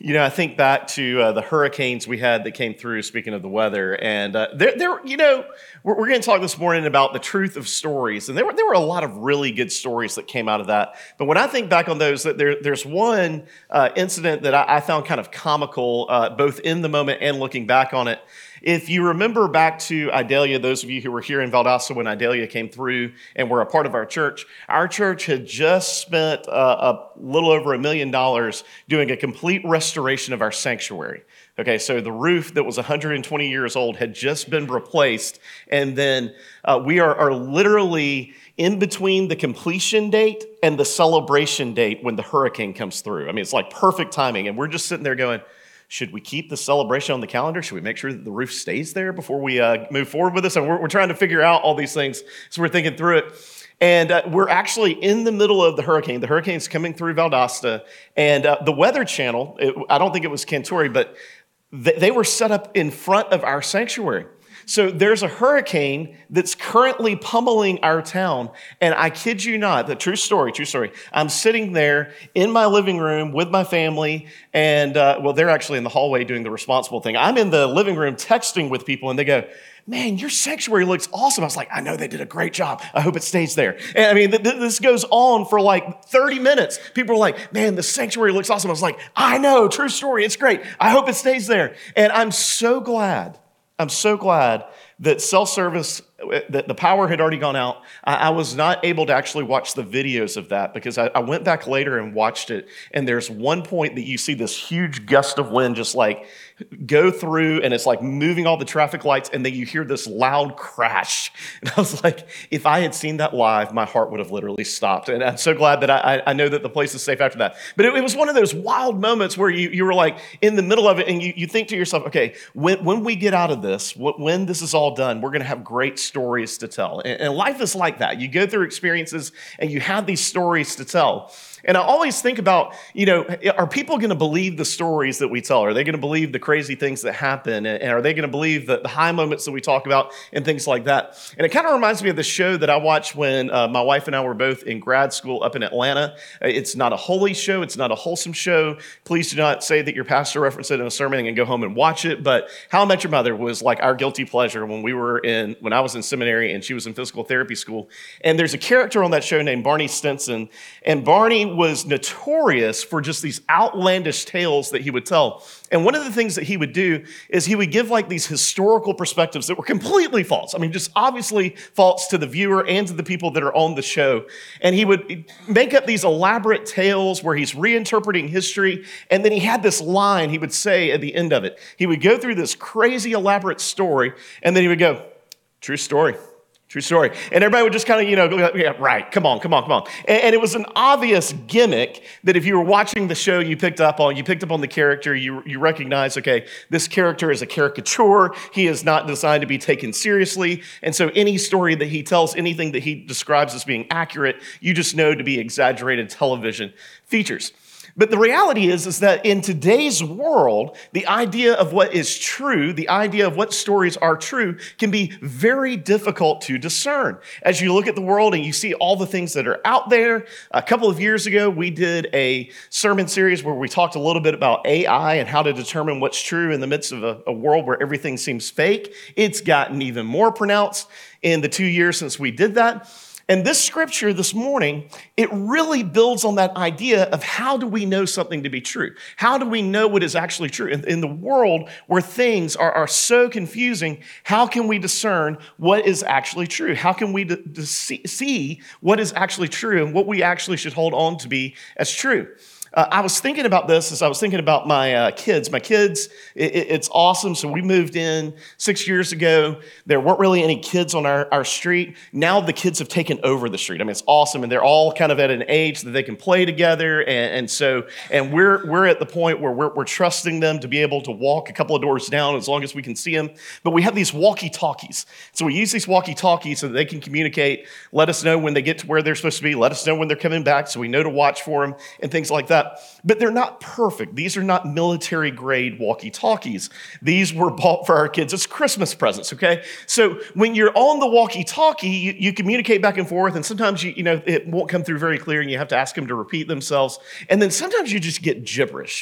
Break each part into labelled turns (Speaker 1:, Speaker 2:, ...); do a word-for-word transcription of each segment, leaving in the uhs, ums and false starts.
Speaker 1: You know, I think back to uh, the hurricanes we had that came through, speaking of the weather, and uh, there, there, you know, we're, we're going to talk this morning about the truth of stories, and there were, there were a lot of really good stories that came out of that. But when I think back on those, that there, there's one uh, incident that I, I found kind of comical, uh, both in the moment and looking back on it. If you remember back to Idalia, those of you who were here in Valdosta when Idalia came through and were a part of our church, our church had just spent uh, a little over a million dollars doing a complete restoration of our sanctuary. Okay, so the roof that was one hundred twenty years old had just been replaced, and then uh, we are, are literally in between the completion date and the celebration date when the hurricane comes through. I mean, it's like perfect timing, and we're just sitting there going, should we keep the celebration on the calendar? Should we make sure that the roof stays there before we uh, move forward with this? And we're, we're trying to figure out all these things, so we're thinking through it. And uh, we're actually in the middle of the hurricane. The hurricane's coming through Valdosta, and uh, the Weather Channel, it, I don't think it was Cantore, but th- they were set up in front of our sanctuary. So there's a hurricane that's currently pummeling our town. And I kid you not, the true story, true story. I'm sitting there in my living room with my family. And uh, well, they're actually in the hallway doing the responsible thing. I'm in the living room texting with people and they go, man, your sanctuary looks awesome. I was like, I know they did a great job. I hope it stays there. And I mean, th- th- this goes on for like thirty minutes. People are like, man, the sanctuary looks awesome. I was like, I know, true story. It's great. I hope it stays there. And I'm so glad. I'm so glad that self-service, that the power had already gone out. I, I was not able to actually watch the videos of that because I, I went back later and watched it. And there's one point that you see this huge gust of wind just like go through and it's like moving all the traffic lights and then you hear this loud crash. And I was like, if I had seen that live, my heart would have literally stopped. And I'm so glad that I, I know that the place is safe after that. But it, it was one of those wild moments where you, you were like in the middle of it and you, you think to yourself, okay, when, when we get out of this, when this is all done, we're going to have great stories to tell. And, and life is like that. You go through experiences and you have these stories to tell. And I always think about, you know, are people going to believe the stories that we tell? Are they going to believe the crazy things that happen? And are they going to believe the, the high moments that we talk about and things like that? And it kind of reminds me of the show that I watched when uh, my wife and I were both in grad school up in Atlanta. It's not a holy show. It's not a wholesome show. Please do not say that your pastor referenced it in a sermon and go home and watch it. But How I Met Your Mother was like our guilty pleasure when we were in, when I was in seminary and she was in physical therapy school. And there's a character on that show named Barney Stinson. And Barney was notorious for just these outlandish tales that he would tell. And one of the things that he would do is he would give like these historical perspectives that were completely false. I mean, just obviously false to the viewer and to the people that are on the show. And he would make up these elaborate tales where he's reinterpreting history. And then he had this line he would say at the end of it. He would go through this crazy elaborate story, and then he would go, true story. True story. And everybody would just kind of, you know, go, yeah, right, come on, come on, come on. And, and it was an obvious gimmick that if you were watching the show, you picked up on, you picked up on the character, you, you recognize, okay, this character is a caricature. He is not designed to be taken seriously. And so any story that he tells, anything that he describes as being accurate, you just know to be exaggerated television features. But the reality is, is that in today's world, the idea of what is true, the idea of what stories are true, can be very difficult to discern. As you look at the world and you see all the things that are out there, a couple of years ago, we did a sermon series where we talked a little bit about A I and how to determine what's true in the midst of a, a world where everything seems fake. It's gotten even more pronounced in the two years since we did that. And this scripture this morning, it really builds on that idea of how do we know something to be true? How do we know what is actually true? In, in the world where things are, are so confusing, how can we discern what is actually true? How can we d- d- see, see what is actually true and what we actually should hold on to be as true? Uh, I was thinking about this as I was thinking about my uh, kids. My kids, it, it's awesome. So we moved in six years ago. There weren't really any kids on our, our street. Now the kids have taken over the street. I mean, it's awesome. And they're all kind of at an age that they can play together. And, and so, and we're we're at the point where we're, we're trusting them to be able to walk a couple of doors down as long as we can see them. But we have these walkie-talkies. So we use these walkie-talkies so that they can communicate, let us know when they get to where they're supposed to be, let us know when they're coming back so we know to watch for them and things like that. But they're not perfect. These are not military-grade walkie-talkies. These were bought for our kids as Christmas presents, okay? So when you're on the walkie-talkie, you, you communicate back and forth, and sometimes you, you know it won't come through very clear, and you have to ask them to repeat themselves. And then sometimes you just get gibberish.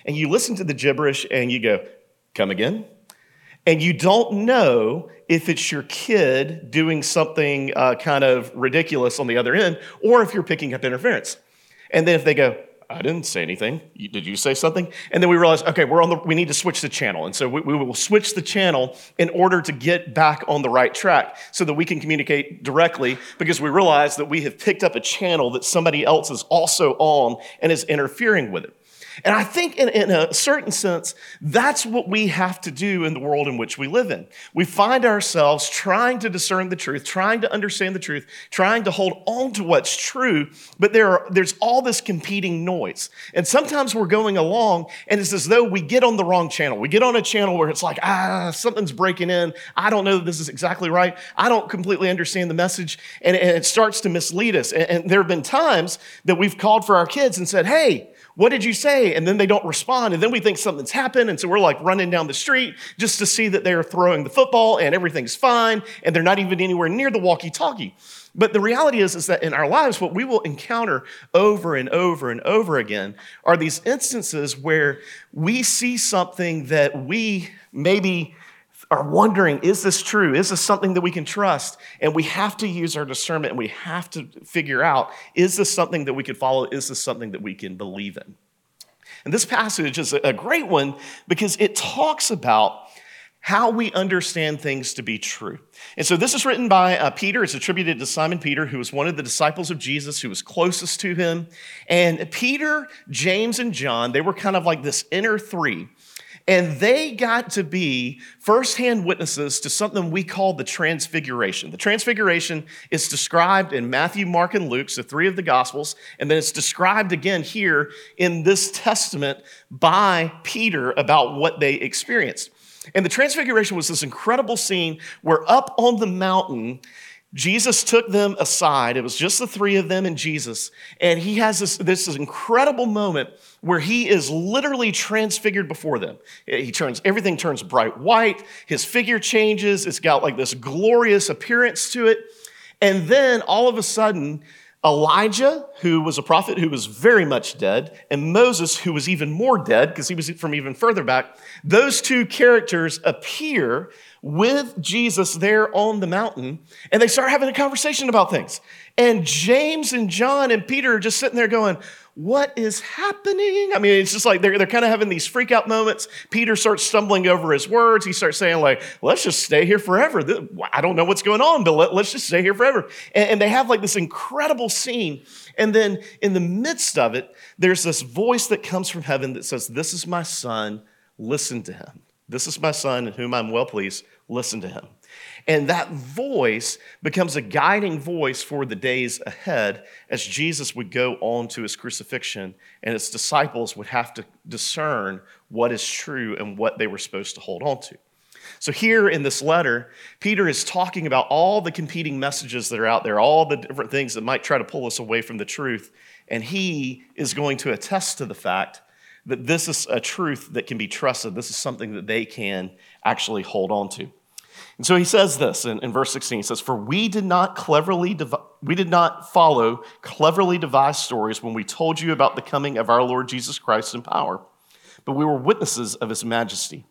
Speaker 1: and you listen to the gibberish and you go, come again? And you don't know if it's your kid doing something uh, kind of ridiculous on the other end, or if you're picking up interference. And then if they go, I didn't say anything. You, did you say something? And then we realize, okay, we're on the, we need to switch the channel. And so we, we will switch the channel in order to get back on the right track so that we can communicate directly, because we realize that we have picked up a channel that somebody else is also on and is interfering with it. And I think in, in a certain sense, that's what we have to do in the world in which we live in. We find ourselves trying to discern the truth, trying to understand the truth, trying to hold on to what's true, but there are, there's all this competing noise. And sometimes we're going along, and it's as though we get on the wrong channel. We get on a channel where it's like, ah, something's breaking in. I don't know that this is exactly right. I don't completely understand the message, and, and it starts to mislead us. And, and there have been times that we've called for our kids and said, hey, what did you say? And then they don't respond. And then we think something's happened. And so we're like running down the street just to see that they're throwing the football and everything's fine. And they're not even anywhere near the walkie-talkie. But the reality is, is that in our lives, what we will encounter over and over and over again are these instances where we see something that we maybe are wondering, is this true? Is this something that we can trust? And we have to use our discernment, and we have to figure out, is this something that we can follow? Is this something that we can believe in? And this passage is a great one because it talks about how we understand things to be true. And so this is written by uh, Peter. It's attributed to Simon Peter, who was one of the disciples of Jesus, who was closest to him. And Peter, James, and John, they were kind of like this inner three. And they got to be firsthand witnesses to something we call the Transfiguration. The Transfiguration is described in Matthew, Mark, and Luke, so three of the Gospels, and then it's described again here in this Testament by Peter about what they experienced. And the Transfiguration was this incredible scene where up on the mountain, Jesus took them aside. It was just the three of them and Jesus. And he has this, this incredible moment where he is literally transfigured before them. He turns, everything turns bright white. His figure changes. It's got like this glorious appearance to it. And then all of a sudden, Elijah, who was a prophet who was very much dead, and Moses, who was even more dead because he was from even further back, those two characters appear with Jesus there on the mountain, and they start having a conversation about things. And James and John and Peter are just sitting there going, what is happening? I mean, it's just like they're, they're kind of having these freak out moments. Peter starts stumbling over his words. He starts saying like, let's just stay here forever. I don't know what's going on, but let, let's just stay here forever. And, and they have like this incredible scene. And then in the midst of it, there's this voice that comes from heaven that says, this is my son, listen to him. This is my son in whom I'm well pleased, listen to him. And that voice becomes a guiding voice for the days ahead as Jesus would go on to his crucifixion and his disciples would have to discern what is true and what they were supposed to hold on to. So here in this letter, Peter is talking about all the competing messages that are out there, all the different things that might try to pull us away from the truth. And he is going to attest to the fact that this is a truth that can be trusted. This is something that they can actually hold on to. And so he says this in, in verse sixteen. He says, for we did not cleverly, dev- we did not follow cleverly devised stories when we told you about the coming of our Lord Jesus Christ in power, but we were witnesses of his majesty.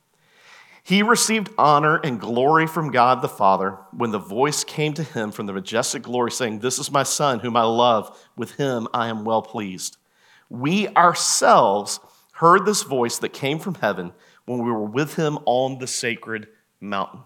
Speaker 1: He received honor and glory from God the Father when the voice came to him from the majestic glory saying, this is my son whom I love. With him I am well pleased. We ourselves heard this voice that came from heaven when we were with him on the sacred mountain.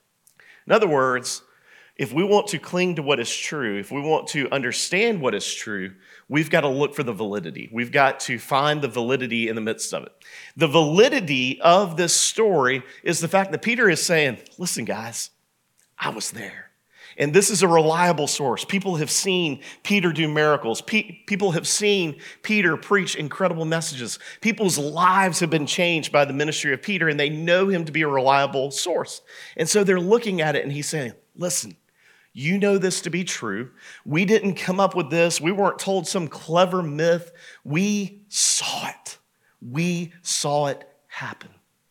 Speaker 1: In other words, if we want to cling to what is true, if we want to understand what is true, we've got to look for the validity. We've got to find the validity in the midst of it. The validity of this story is the fact that Peter is saying, listen, guys, I was there. And this is a reliable source. People have seen Peter do miracles. Pe- people have seen Peter preach incredible messages. People's lives have been changed by the ministry of Peter, and they know him to be a reliable source. And so they're looking at it, and he's saying, listen, you know this to be true. We didn't come up with this. We weren't told some clever myth. We saw it. We saw it happen.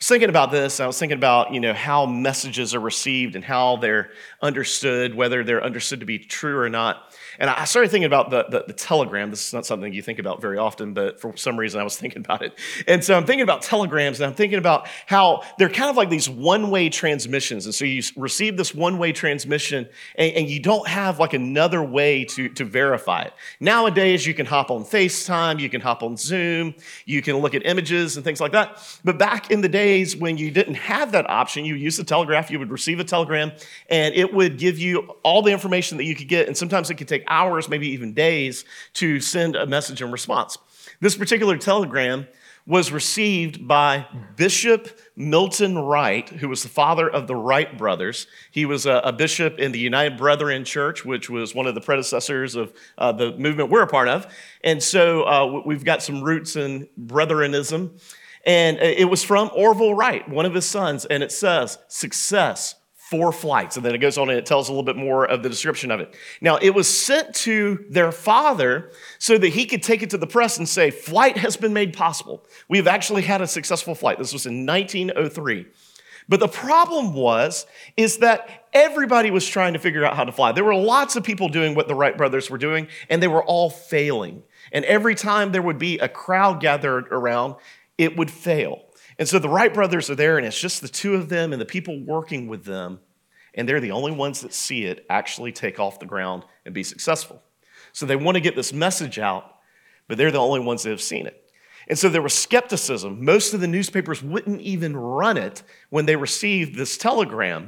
Speaker 1: was thinking about this. I was thinking about, you know, how messages are received and how they're understood, whether they're understood to be true or not. And I started thinking about the, the, the telegram. This is not something you think about very often, but for some reason I was thinking about it. And so I'm thinking about telegrams, and I'm thinking about how they're kind of like these one-way transmissions. And so you receive this one-way transmission, and, and you don't have like another way to, to verify it. Nowadays, you can hop on FaceTime, you can hop on Zoom, you can look at images and things like that. But back in the days when you didn't have that option, you used the telegraph, you would receive a telegram, and it would give you all the information that you could get. And sometimes it could take hours, maybe even days, to send a message in response. This particular telegram was received by Bishop Milton Wright, who was the father of the Wright brothers. He was a, a bishop in the United Brethren Church, which was one of the predecessors of uh, the movement we're a part of. And so uh, we've got some roots in Brethrenism. And it was from Orville Wright, one of his sons, and it says, "Success, four flights." And then it goes on and it tells a little bit more of the description of it. Now, it was sent to their father so that he could take it to the press and say, "Flight has been made possible. We've actually had a successful flight." This was in nineteen oh three. But the problem was, is that everybody was trying to figure out how to fly. There were lots of people doing what the Wright brothers were doing, and they were all failing. And every time there would be a crowd gathered around, it would fail. And so the Wright brothers are there, and it's just the two of them and the people working with them, and they're the only ones that see it actually take off the ground and be successful. So they want to get this message out, but they're the only ones that have seen it. And so there was skepticism. Most of the newspapers wouldn't even run it when they received this telegram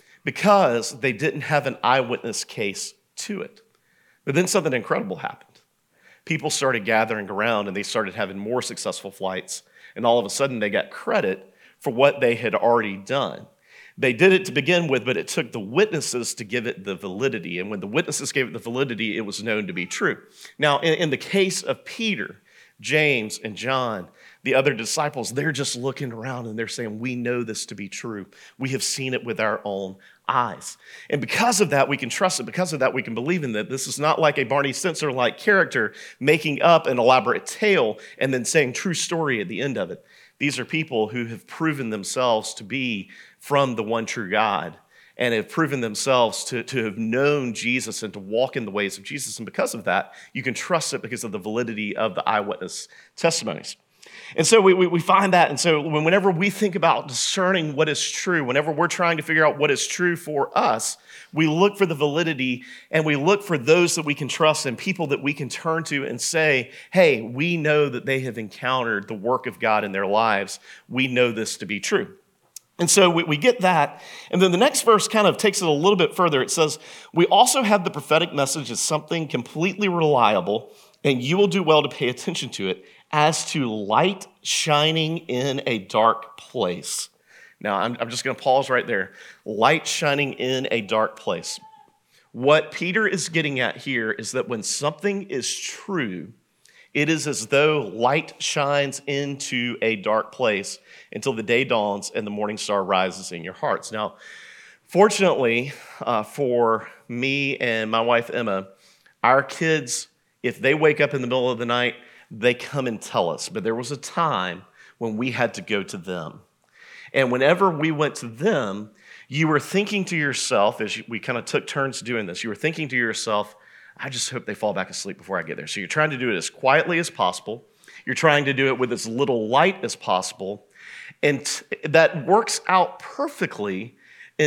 Speaker 1: because they didn't have an eyewitness case to it. But then something incredible happened. People started gathering around, and they started having more successful flights. And all of a sudden, they got credit for what they had already done. They did it to begin with, but it took the witnesses to give it the validity. And when the witnesses gave it the validity, it was known to be true. Now, in, in the case of Peter, James, and John, the other disciples, they're just looking around and they're saying, "We know this to be true. We have seen it with our own eyes." And because of that, we can trust it. Because of that, we can believe in it. This is not like a Barney Stinson-like character making up an elaborate tale and then saying true story at the end of it. These are people who have proven themselves to be from the one true God and have proven themselves to, to have known Jesus and to walk in the ways of Jesus. And because of that, you can trust it because of the validity of the eyewitness testimonies. And so we, we, we find that. And so whenever we think about discerning what is true, whenever we're trying to figure out what is true for us, we look for the validity and we look for those that we can trust and people that we can turn to and say, "Hey, we know that they have encountered the work of God in their lives. We know this to be true." And so we, we get that. And then the next verse kind of takes it a little bit further. It says, "We also have the prophetic message as something completely reliable, and you will do well to pay attention to it, as to light shining in a dark place." Now, I'm, I'm just going to pause right there. Light shining in a dark place. What Peter is getting at here is that when something is true, it is as though light shines into a dark place until the day dawns and the morning star rises in your hearts. Now, fortunately uh, for me and my wife, Emma, our kids, if they wake up in the middle of the night, they come and tell us. But there was a time when we had to go to them. And whenever we went to them, you were thinking to yourself, as we kind of took turns doing this, you were thinking to yourself, "I just hope they fall back asleep before I get there." So you're trying to do it as quietly as possible. You're trying to do it with as little light as possible. And t- that works out perfectly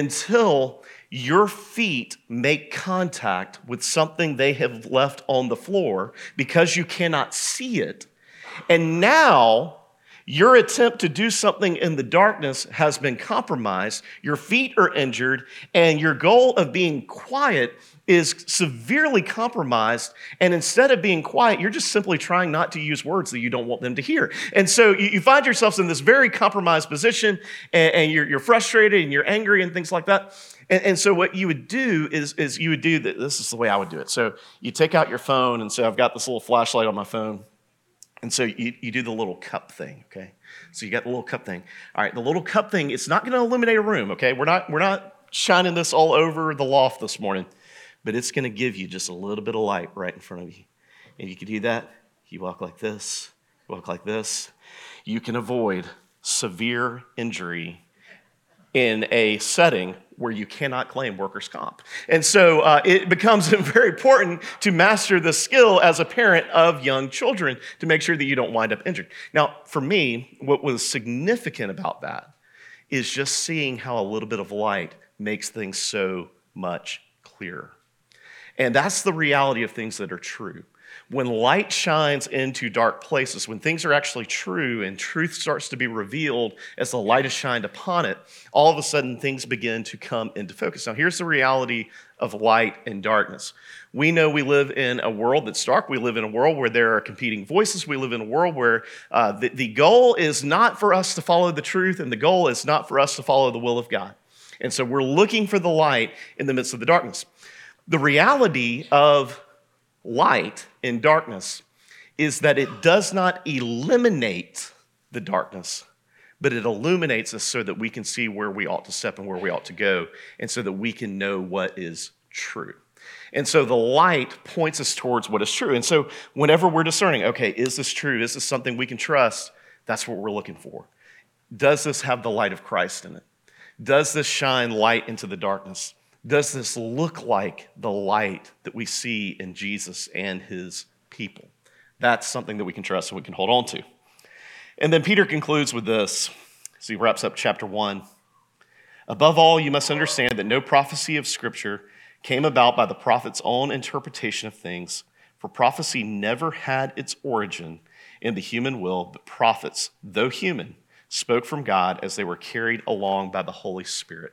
Speaker 1: until your feet make contact with something they have left on the floor because you cannot see it. And now your attempt to do something in the darkness has been compromised. Your feet are injured, and your goal of being quiet is severely compromised. And instead of being quiet, you're just simply trying not to use words that you don't want them to hear. And so you, you find yourselves in this very compromised position, and, and you're, you're frustrated and you're angry and things like that. And, and so what you would do is, is you would do, the, this is the way I would do it. So you take out your phone, and so I've got this little flashlight on my phone. And so you, you do the little cup thing, okay? So you got the little cup thing. All right, the little cup thing, it's not going to illuminate a room, okay? We're not, we're not shining this all over the loft this morning, but it's going to give you just a little bit of light right in front of you. And you can do that. You walk like this, walk like this. You can avoid severe injury in a setting where you cannot claim workers' comp. And so uh, it becomes very important to master the skill as a parent of young children to make sure that you don't wind up injured. Now, for me, what was significant about that is just seeing how a little bit of light makes things so much clearer. And that's the reality of things that are true. When light shines into dark places, when things are actually true and truth starts to be revealed as the light is shined upon it, all of a sudden things begin to come into focus. Now, here's the reality of light and darkness. We know we live in a world that's dark. We live in a world where there are competing voices. We live in a world where uh, the, the goal is not for us to follow the truth, and the goal is not for us to follow the will of God. And so we're looking for the light in the midst of the darkness. The reality of light in darkness is that it does not eliminate the darkness, but it illuminates us so that we can see where we ought to step and where we ought to go, and so that we can know what is true. And so the light points us towards what is true. And so whenever we're discerning, okay, is this true? Is this something we can trust? That's what we're looking for. Does this have the light of Christ in it? Does this shine light into the darkness? Does this look like the light that we see in Jesus and his people? That's something that we can trust and we can hold on to. And then Peter concludes with this as he wraps up chapter one. Above all, you must understand that no prophecy of Scripture came about by the prophet's own interpretation of things, for prophecy never had its origin in the human will, but prophets, though human, spoke from God as they were carried along by the Holy Spirit.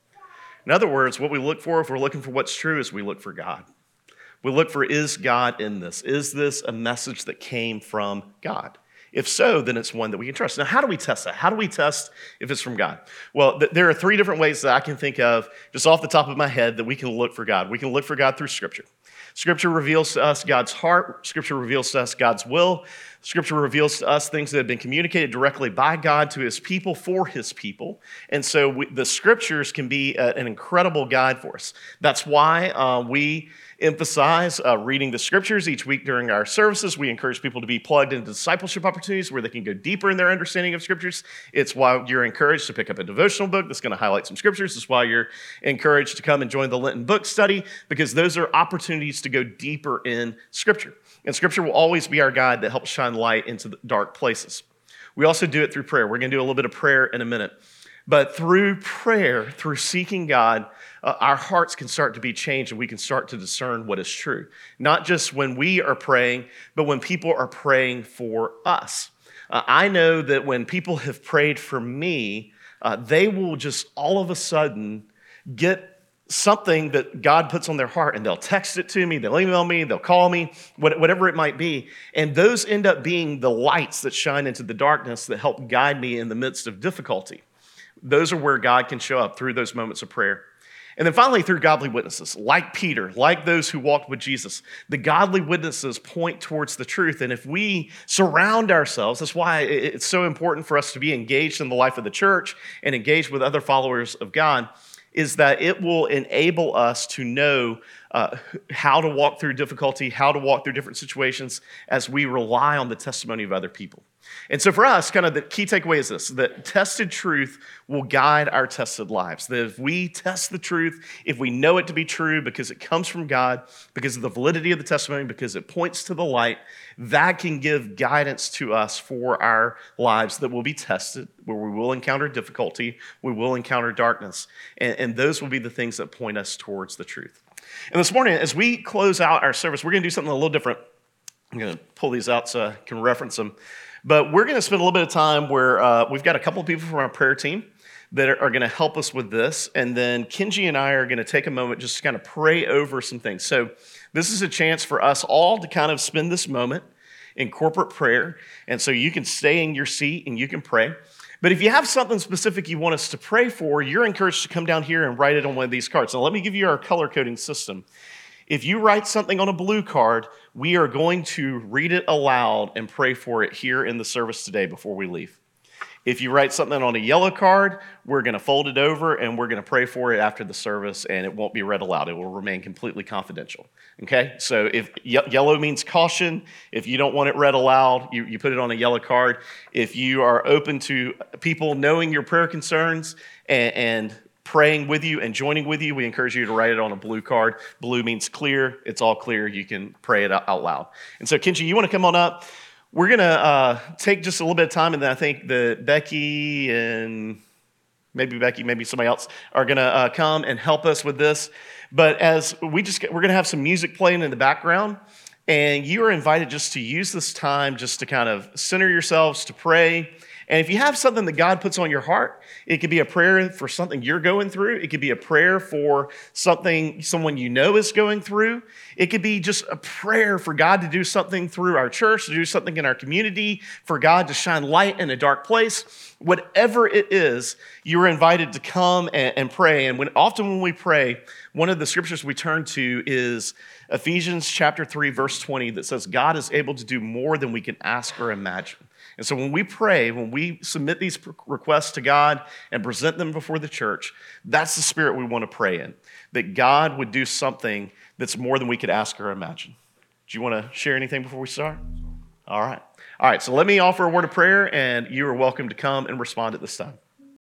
Speaker 1: In other words, what we look for, if we're looking for what's true, is we look for God. We look for, is God in this? Is this a message that came from God? If so, then it's one that we can trust. Now, how do we test that? How do we test if it's from God? Well, th- there are three different ways that I can think of, just off the top of my head, that we can look for God. We can look for God through Scripture. Scripture reveals to us God's heart. Scripture reveals to us God's will. Scripture reveals to us things that have been communicated directly by God to his people for his people. And so we, the Scriptures can be a, an incredible guide for us. That's why uh, we emphasize uh, reading the Scriptures each week during our services. We encourage people to be plugged into discipleship opportunities where they can go deeper in their understanding of Scriptures. It's why you're encouraged to pick up a devotional book that's going to highlight some Scriptures. It's why you're encouraged to come and join the Lenten book study, because those are opportunities to go deeper in Scripture. And Scripture will always be our guide that helps shine light into the dark places. We also do it through prayer. We're going to do a little bit of prayer in a minute. But through prayer, through seeking God, uh, our hearts can start to be changed and we can start to discern what is true. Not just when we are praying, but when people are praying for us. Uh, I know that when people have prayed for me, uh, they will just all of a sudden get something that God puts on their heart, and they'll text it to me, they'll email me, they'll call me, whatever it might be. And those end up being the lights that shine into the darkness that help guide me in the midst of difficulty. Those are where God can show up through those moments of prayer. And then finally, through godly witnesses, like Peter, like those who walked with Jesus. The godly witnesses point towards the truth. And if we surround ourselves, that's why it's so important for us to be engaged in the life of the church and engaged with other followers of God, is that it will enable us to know uh, how to walk through difficulty, how to walk through different situations as we rely on the testimony of other people. And so for us, kind of the key takeaway is this, that tested truth will guide our tested lives. That if we test the truth, if we know it to be true because it comes from God, because of the validity of the testimony, because it points to the light, that can give guidance to us for our lives that will be tested, where we will encounter difficulty, we will encounter darkness, and, and those will be the things that point us towards the truth. And this morning, as we close out our service, we're going to do something a little different. I'm going to pull these out so I can reference them. But we're going to spend a little bit of time where uh, we've got a couple of people from our prayer team that are, are going to help us with this. And then Kenji and I are going to take a moment just to kind of pray over some things. So this is a chance for us all to kind of spend this moment in corporate prayer. And so you can stay in your seat and you can pray. But if you have something specific you want us to pray for, you're encouraged to come down here and write it on one of these cards. Now, let me give you our color coding system. If you write something on a blue card, we are going to read it aloud and pray for it here in the service today before we leave. If you write something on a yellow card, we're going to fold it over and we're going to pray for it after the service, and it won't be read aloud. It will remain completely confidential. Okay? So if ye- yellow means caution, if you don't want it read aloud, you, you put it on a yellow card. If you are open to people knowing your prayer concerns and, and praying with you and joining with you, we encourage you to write it on a blue card. Blue means clear. It's all clear. You can pray it out loud. And so, Kenji, you want to come on up? We're going to uh, take just a little bit of time, and then I think that Becky and maybe Becky, maybe somebody else are going to uh, come and help us with this. But as we just get, we're going to have some music playing in the background, and you are invited just to use this time just to kind of center yourselves to pray. And if you have something that God puts on your heart, it could be a prayer for something you're going through. It could be a prayer for something someone you know is going through. It could be just a prayer for God to do something through our church, to do something in our community, for God to shine light in a dark place. Whatever it is, you are invited to come and, and pray. And when often when we pray, one of the scriptures we turn to is Ephesians chapter three, verse twenty, that says, God is able to do more than we can ask or imagine. And so when we pray, when we submit these requests to God and present them before the church, that's the spirit we want to pray in, that God would do something that's more than we could ask or imagine. Do you want to share anything before we start? All right. All right, so let me offer a word of prayer, and you are welcome to come and respond at this time.